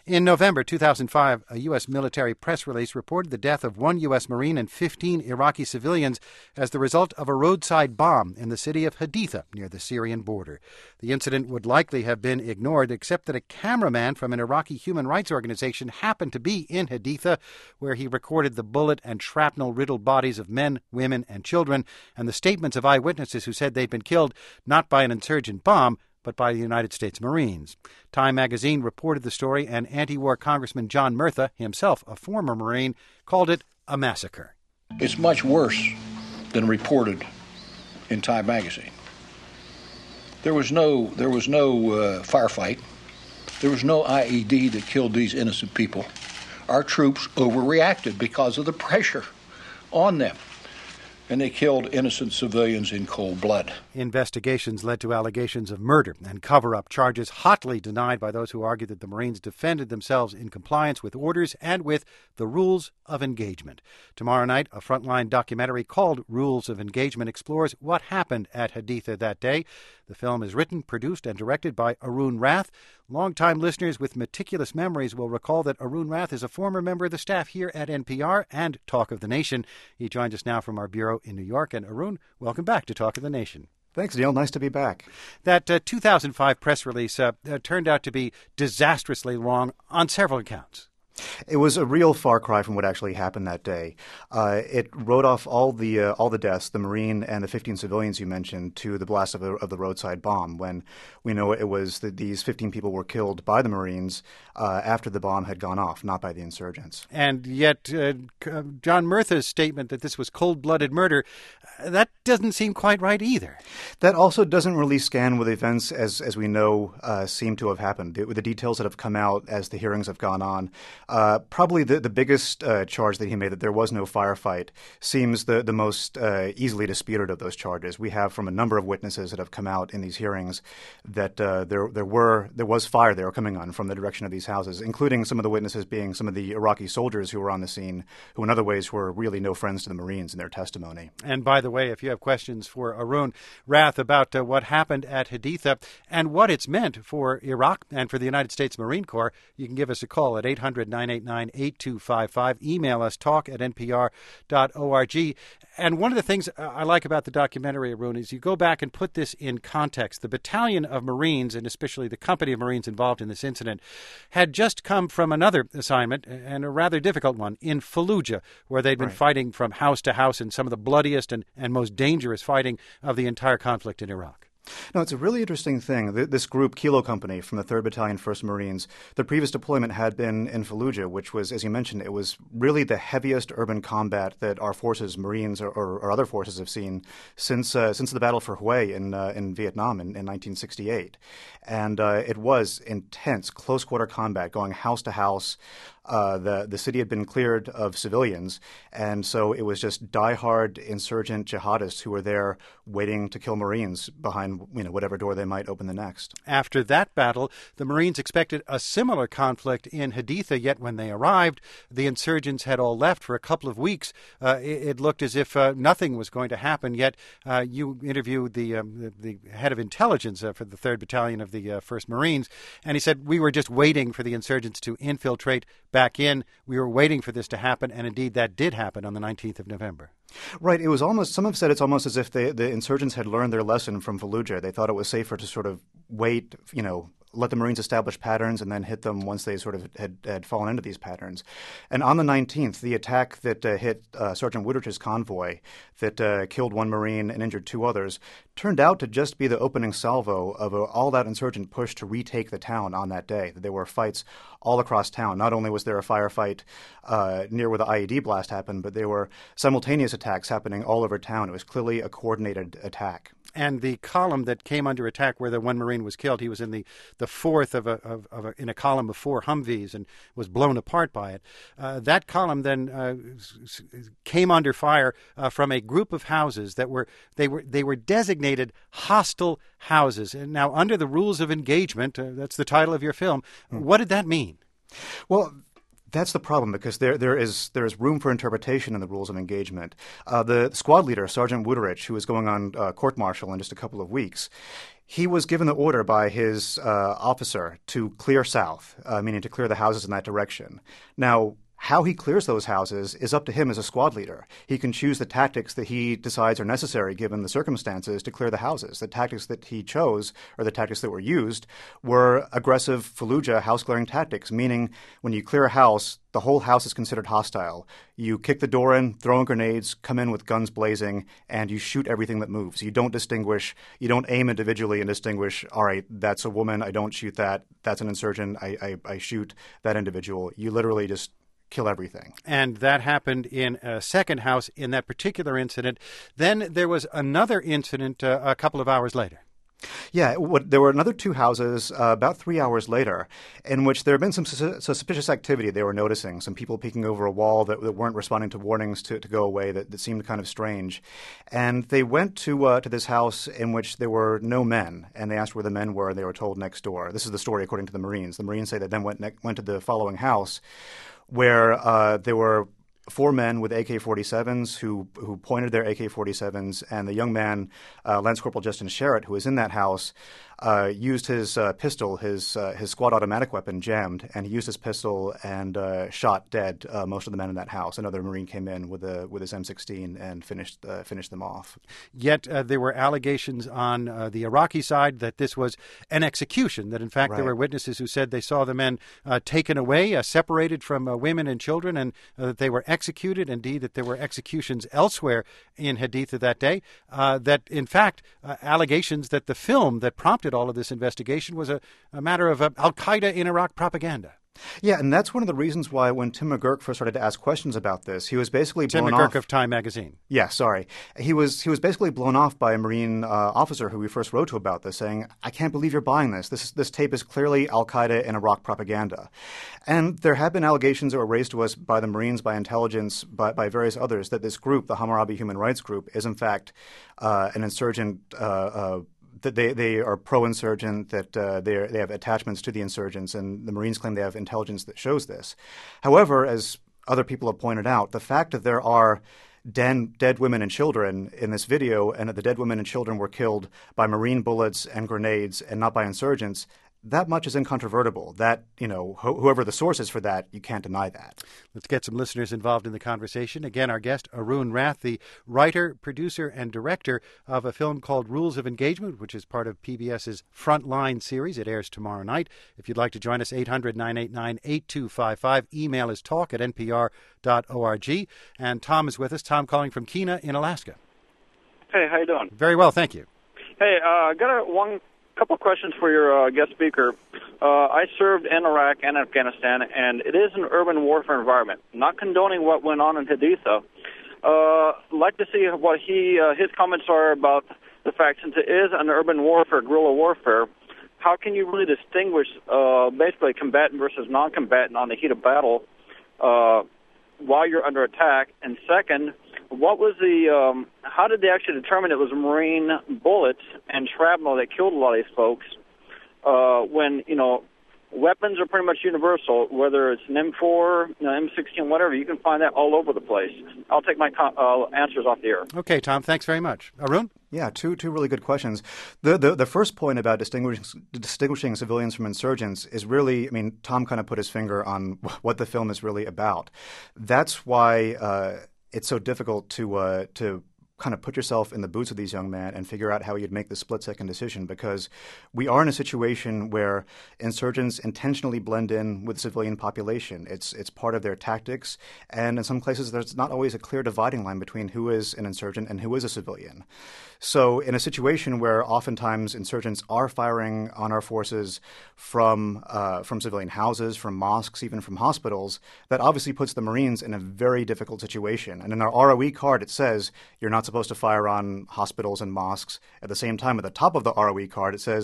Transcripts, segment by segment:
In November 2005, a U.S. military press release reported the death of one U.S. Marine and 15 Iraqi civilians as the result of a roadside bomb in the city of Haditha near the Syrian border. The incident would likely have been ignored, except that a cameraman from an Iraqi human rights organization happened to be in Haditha, where he recorded the bullet and shrapnel-riddled bodies of men, women, and children, and the statements of eyewitnesses who said they'd been killed not by an insurgent bomb, but by the United States Marines. Time magazine reported the story, and anti-war Congressman John Murtha, himself a former Marine, called it a massacre. It's much worse than reported in Time magazine. There was no firefight. There was no IED that killed these innocent people. Our troops overreacted because of the pressure on them, and they killed innocent civilians in cold blood. Investigations led to allegations of murder and cover-up, charges hotly denied by those who argued that the Marines defended themselves in compliance with orders and with the rules of engagement. Tomorrow night, a Frontline documentary called Rules of Engagement explores what happened at Haditha that day. The film is written, produced, and directed by Arun Rath. Longtime listeners with meticulous memories will recall that Arun Rath is a former member of the staff here at NPR and Talk of the Nation. He joins us now from our bureau in New York. And Arun, welcome back to Talk of the Nation. Thanks, Neil. Nice to be back. That 2005 press release turned out to be disastrously wrong on several accounts. It was a real far cry from what actually happened that day. It wrote off all the deaths, the Marine and the 15 civilians you mentioned, to the blast of the roadside bomb, when we know it was that these 15 people were killed by the Marines after the bomb had gone off, not by the insurgents. And yet John Murtha's statement that this was cold-blooded murder, that doesn't seem quite right either. That also doesn't really scan with events as we know seem to have happened. With the details that have come out as the hearings have gone on, probably the biggest charge that he made, that there was no firefight, seems the most easily disputed of those charges. We have from a number of witnesses that have come out in these hearings that there was fire there coming on from the direction of these houses, including some of the witnesses being some of the Iraqi soldiers who were on the scene, who in other ways were really no friends to the Marines in their testimony. And by the way, if you have questions for Arun Rath about what happened at Haditha and what it's meant for Iraq and for the United States Marine Corps, you can give us a call at 800-989-8255. Email us, talk@npr.org. And one of the things I like about the documentary, Arun, is you go back and put this in context. The battalion of Marines, and especially the company of Marines involved in this incident, had just come from another assignment, and a rather difficult one, in Fallujah, where they'd been fighting from house to house in some of the bloodiest and most dangerous fighting of the entire conflict in Iraq. No, it's a really interesting thing. This group, Kilo Company, from the 3rd Battalion, 1st Marines, the previous deployment had been in Fallujah, which was, as you mentioned, it was really the heaviest urban combat that our forces, Marines or other forces, have seen since the battle for Hue in Vietnam in 1968. And it was intense, close-quarter combat, going house to house. The city had been cleared of civilians, and so it was just diehard insurgent jihadists who were there waiting to kill Marines behind whatever door they might open the next. After that battle, the Marines expected a similar conflict in Haditha, yet when they arrived, the insurgents had all left for a couple of weeks. It looked as if nothing was going to happen, yet you interviewed the head of intelligence for the 3rd Battalion of the 1st Marines, and he said, we were just waiting for the insurgents to infiltrate back in. We were waiting for this to happen, and indeed that did happen on the 19th of November. Right. It was almost, some have said it's almost as if the insurgents had learned their lesson from Fallujah. They thought it was safer to sort of wait, let the Marines establish patterns and then hit them once they sort of had fallen into these patterns. And on the 19th, the attack that hit Sergeant Woodridge's convoy that killed one Marine and injured 2 others turned out to just be the opening salvo of all that insurgent push to retake the town on that day. There were fights all across town. Not only was there a firefight near where the IED blast happened, but there were simultaneous attacks happening all over town. It was clearly a coordinated attack. And the column that came under attack where the one Marine was killed, he was in the fourth in a column of 4 Humvees and was blown apart by it. That column then came under fire from a group of houses that were designated hostile houses. And now, under the rules of engagement, that's the title of your film. What did that mean? Well, That's the problem, because there is room for interpretation in the rules of engagement. The squad leader, Sergeant Wuterich, who is going on court-martial in just a couple of weeks, he was given the order by his officer to clear south, meaning to clear the houses in that direction. Now, how he clears those houses is up to him as a squad leader. He can choose the tactics that he decides are necessary given the circumstances to clear the houses. The tactics that he chose, or the tactics that were used, were aggressive Fallujah house-clearing tactics, meaning when you clear a house, the whole house is considered hostile. You kick the door in, throw in grenades, come in with guns blazing, and you shoot everything that moves. You don't distinguish, you don't aim individually and distinguish, all right, that's a woman, I don't shoot that, that's an insurgent, I shoot that individual. You literally just kill everything. And that happened in a second house in that particular incident. Then there was another incident a couple of hours later. Yeah, there were another two houses about 3 hours later in which there had been some suspicious activity they were noticing, some people peeking over a wall that weren't responding to warnings to go away that seemed kind of strange. And they went to this house in which there were no men, and they asked where the men were, and they were told next door. This is the story according to the Marines. The Marines say they then went to the following house where there were four men with AK-47s who pointed their AK-47s, and the young man, Lance Corporal Justin Sherritt, who was in that house, used his pistol, his squad automatic weapon jammed, and he used his pistol and shot dead most of the men in that house. Another Marine came in with his M16 and finished them off. Yet there were allegations on the Iraqi side that this was an execution, that in fact Right. there were witnesses who said they saw the men taken away, separated from women and children, and that they were executed. Indeed, that there were executions elsewhere in Haditha that day. That in fact, allegations that the film that prompted all of this investigation was a matter of al-Qaeda in Iraq propaganda. Yeah, and that's one of the reasons why when Tim McGurk first started to ask questions about this, he was basically Tim blown McGurk off. of Time magazine. Yeah, sorry. He was basically blown off by a Marine officer who we first wrote to about this, saying, "I can't believe you're buying this. This tape is clearly al-Qaeda in Iraq propaganda." And there have been allegations that were raised to us by the Marines, by intelligence, by various others, that this group, the Hammurabi Human Rights Group, is in fact an insurgent. That they are pro-insurgent, that they have attachments to the insurgents, and the Marines claim they have intelligence that shows this. However, as other people have pointed out, the fact that there are dead women and children in this video, and that the dead women and children were killed by Marine bullets and grenades and not by insurgents, that much is incontrovertible. That, whoever the source is for that, you can't deny that. Let's get some listeners involved in the conversation. Again, our guest, Arun Rath, the writer, producer, and director of a film called Rules of Engagement, which is part of PBS's Frontline series. It airs tomorrow night. If you'd like to join us, 800-989-8255. Email is talk@npr.org. And Tom is with us. Tom calling from Kena in Alaska. Hey, how you doing? Very well, thank you. Hey, I got one couple of questions for your guest speaker. I served in Iraq and Afghanistan, and it is an urban warfare environment. Not condoning what went on in Haditha. Like to see what his comments are about the fact, since it is an urban warfare, guerrilla warfare, how can you really distinguish basically combatant versus non-combatant on the heat of battle while you're under attack? And second, what was how did they actually determine it was Marine bullets and shrapnel that killed a lot of these folks when, weapons are pretty much universal, whether it's an M4, M16, whatever, you can find that all over the place. I'll take my answers off the air. Okay, Tom, thanks very much. Arun? Yeah, two really good questions. The first point about distinguishing civilians from insurgents is really, Tom kind of put his finger on what the film is really about. That's why it's so difficult to kind of put yourself in the boots of these young men and figure out how you'd make the split-second decision, because we are in a situation where insurgents intentionally blend in with the civilian population. It's part of their tactics, and in some places there's not always a clear dividing line between who is an insurgent and who is a civilian. So in a situation where oftentimes insurgents are firing on our forces from civilian houses, from mosques, even from hospitals, that obviously puts the Marines in a very difficult situation. And in our ROE card, it says you're not supposed to fire on hospitals and mosques. At the same time, at the top of the ROE card, it says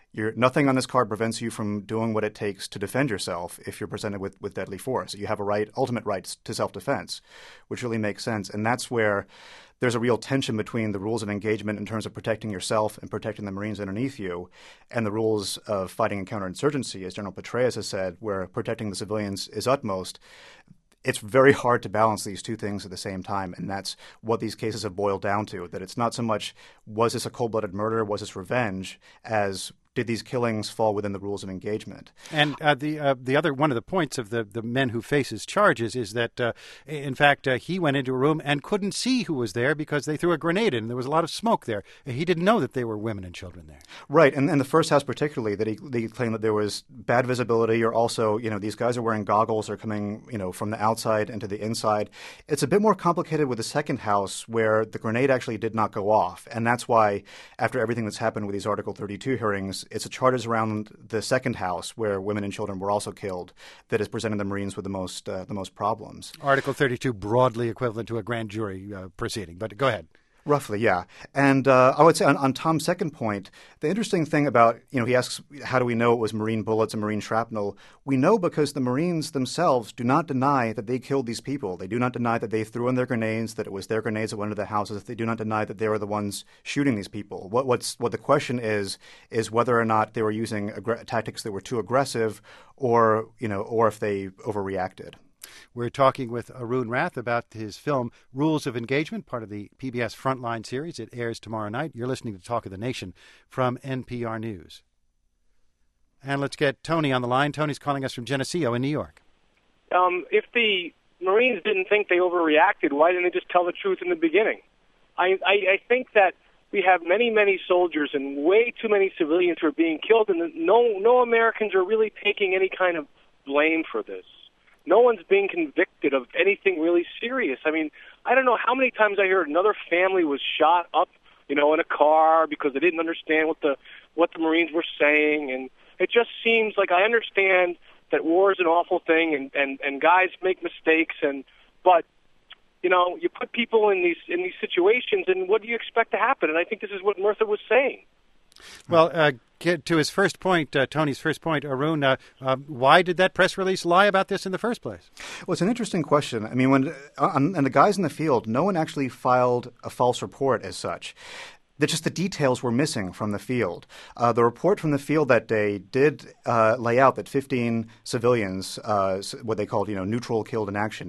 Nothing on this card prevents you from doing what it takes to defend yourself if you're presented with deadly force. You have a ultimate right to self-defense, which really makes sense. And that's where there's a real tension between the rules of engagement in terms of protecting yourself and protecting the Marines underneath you, and the rules of fighting and counterinsurgency, as General Petraeus has said, where protecting the civilians is utmost. It's very hard to balance these two things at the same time, and that's what these cases have boiled down to, that it's not so much was this a cold-blooded murder, was this revenge, as did these killings fall within the rules of engagement? And the other one of the points of the men who face his charges is that, in fact, he went into a room and couldn't see who was there because they threw a grenade in. There was a lot of smoke there. He didn't know that there were women and children there. Right, and the first house particularly, that they claimed that there was bad visibility, or also, these guys are wearing goggles, or coming, from the outside into the inside. It's a bit more complicated with the second house, where the grenade actually did not go off, and that's why, after everything that's happened with these Article 32 hearings, it's the charges around the second house, where women and children were also killed, that has presented the Marines with the most problems. Article 32 broadly equivalent to a grand jury proceeding, but go ahead. Roughly, yeah. And I would say on Tom's second point, the interesting thing about, he asks, how do we know it was Marine bullets and Marine shrapnel? We know because the Marines themselves do not deny that they killed these people. They do not deny that they threw in their grenades, that it was their grenades that went into the houses. They do not deny that they were the ones shooting these people. What the question is whether or not they were using tactics that were too aggressive, or if they overreacted. We're talking with Arun Rath about his film Rules of Engagement, part of the PBS Frontline series. It airs tomorrow night. You're listening to Talk of the Nation from NPR News. And let's get Tony on the line. Tony's calling us from Geneseo in New York. If the Marines didn't think they overreacted, why didn't they just tell the truth in the beginning? I think that we have many, many soldiers and way too many civilians who are being killed, and no Americans are really taking any kind of blame for this. No one's being convicted of anything really serious. I mean, I don't know how many times I heard another family was shot up, in a car because they didn't understand what the Marines were saying, and it just seems like I understand that war is an awful thing, and guys make mistakes, but you put people in these situations, and what do you expect to happen? And I think this is what Murtha was saying. Well, get to his first point, Tony's first point, Arun, why did that press release lie about this in the first place? Well, it's an interesting question. I mean, and the guys in the field, no one actually filed a false report as such. Just the details were missing from the field. The report from the field that day did lay out that 15 civilians, what they called, neutral killed in action,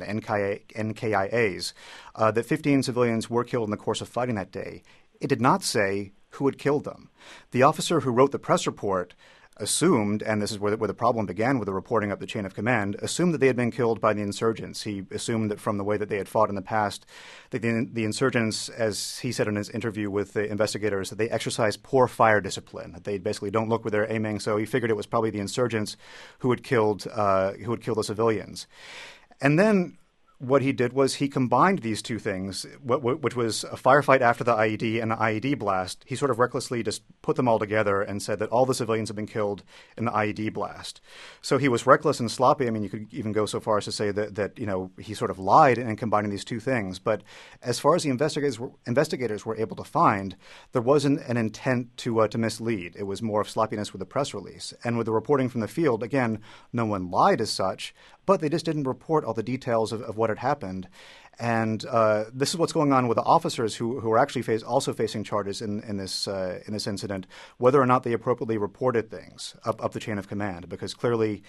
NKIAs, that 15 civilians were killed in the course of fighting that day. It did not say who had killed them. The officer who wrote the press report assumed, and this is where the problem began with the reporting up the chain of command, assumed that they had been killed by the insurgents. He assumed that from the way that they had fought in the past, that the insurgents, as he said in his interview with the investigators, that they exercise poor fire discipline, that they basically don't look where they're aiming. So he figured it was probably the insurgents who had killed the civilians. And then what he did was he combined these two things, which was a firefight after the IED and an IED blast. He sort of recklessly just put them all together and said that all the civilians had been killed in the IED blast. So he was reckless and sloppy. I mean, you could even go so far as to say that he sort of lied in combining these two things. But as far as the investigators were able to find, there wasn't an intent to mislead. It was more of sloppiness with the press release. And with the reporting from the field, again, no one lied as such, but they just didn't report all the details of what had happened. And this is what's going on with the officers who are actually also facing charges in this incident, whether or not they appropriately reported things up the chain of command. Because clearly,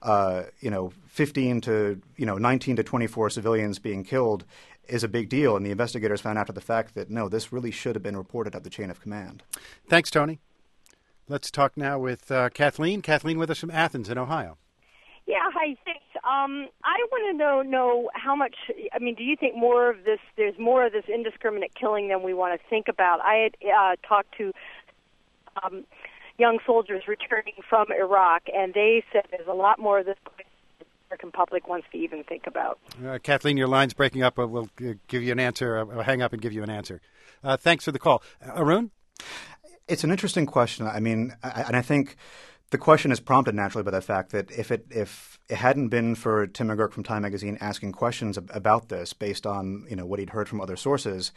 19 to 24 civilians being killed is a big deal. And the investigators found after the fact that, no, this really should have been reported up the chain of command. Thanks, Tony. Let's talk now with Kathleen. Kathleen with us from Athens in Ohio. Yeah, hi, thanks. I want to know how much, do you think there's more of this indiscriminate killing than we want to think about? I had talked to young soldiers returning from Iraq, and they said there's a lot more of this the American public wants to even think about. Kathleen, your line's breaking up. We'll give you an answer. I'll hang up and give you an answer. Thanks for the call. Arun? It's an interesting question. And I think the question is prompted naturally by the fact that if it hadn't been for Tim McGurk from Time Magazine asking questions about this based on what he'd heard from other sources,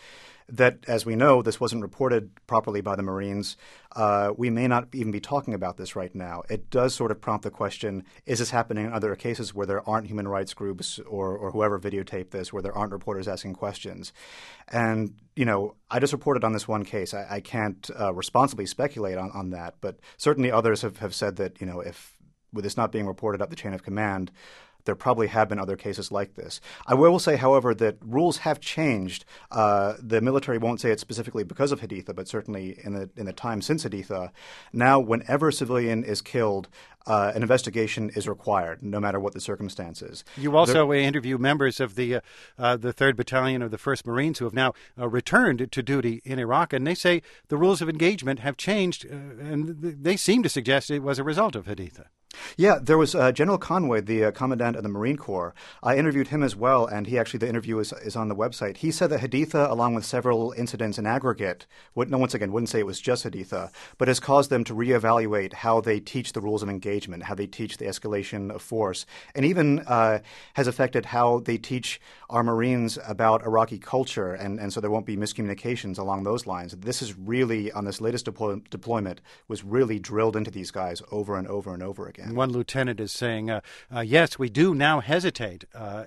that, as we know, this wasn't reported properly by the Marines. We may not even be talking about this right now. It does sort of prompt the question, is this happening in other cases where there aren't human rights groups or whoever videotaped this, where there aren't reporters asking questions? And, I just reported on this one case. I can't responsibly speculate on that, but certainly others have said that, if with this not being reported up the chain of command, there probably have been other cases like this. I will say, however, that rules have changed. The military won't say it specifically because of Haditha, but certainly in the time since Haditha. Now, whenever a civilian is killed, an investigation is required, no matter what the circumstances. You also interview members of the 3rd Battalion of the 1st Marines who have now returned to duty in Iraq, and they say the rules of engagement have changed, and they seem to suggest it was a result of Haditha. Yeah, there was General Conway, the commandant of the Marine Corps. I interviewed him as well, and the interview is on the website. He said that Haditha, along with several incidents in aggregate, wouldn't say it was just Haditha, but has caused them to reevaluate how they teach the rules of engagement, how they teach the escalation of force, and even has affected how they teach our Marines about Iraqi culture, and so there won't be miscommunications along those lines. This is really, on this latest deployment, was really drilled into these guys over and over and over again. And one lieutenant is saying, yes, we do now hesitate.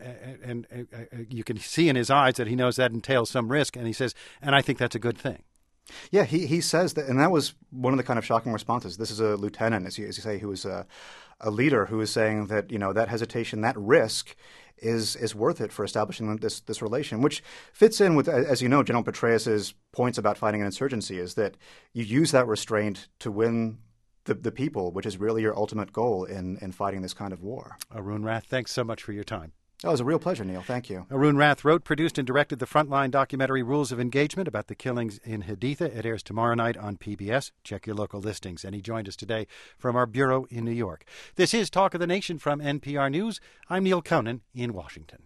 And you can see in his eyes that he knows that entails some risk. And he says, and I think that's a good thing. Yeah, he says that, and that was one of the kind of shocking responses. This is a lieutenant, as you say, who is a leader who is saying that, that hesitation, that risk is worth it for establishing this relation, which fits in with, as you know, General Petraeus's points about fighting an insurgency, is that you use that restraint to win the people, which is really your ultimate goal in fighting this kind of war. Arun Rath, thanks so much for your time. Oh, it was a real pleasure, Neil. Thank you. Arun Rath wrote, produced, and directed the Frontline documentary Rules of Engagement about the killings in Haditha. It airs tomorrow night on PBS. Check your local listings. And he joined us today from our bureau in New York. This is Talk of the Nation from NPR News. I'm Neil Conan in Washington.